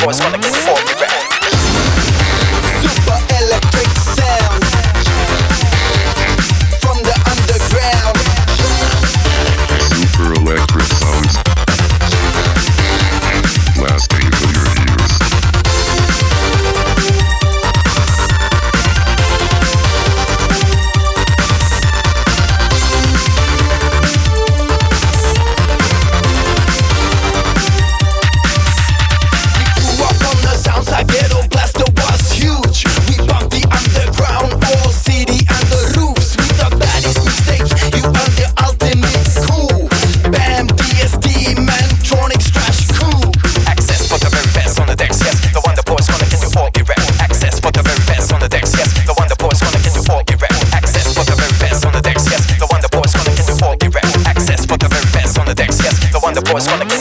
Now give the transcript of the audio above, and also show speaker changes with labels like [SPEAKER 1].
[SPEAKER 1] boys gonna get you all erect.
[SPEAKER 2] Super electric sound from the underground.
[SPEAKER 3] Super electric sounds lasting for your ears.
[SPEAKER 2] Ghetto blaster was huge. We bumped the underground, all city and the roofs. We the baddest mistakes, you are the ultimate cool. Bam, DSD, Mantronics, trash cool.
[SPEAKER 1] Access for the very best on the decks, yes. The one the boys gonna get you all erect. Access for the very best on the decks, yes. The one the boys gonna get you all erect. Access for the very best on the decks, yes. The one the boys gonna get you all erect. Access for the very best on the decks, yes. The one the boys gonna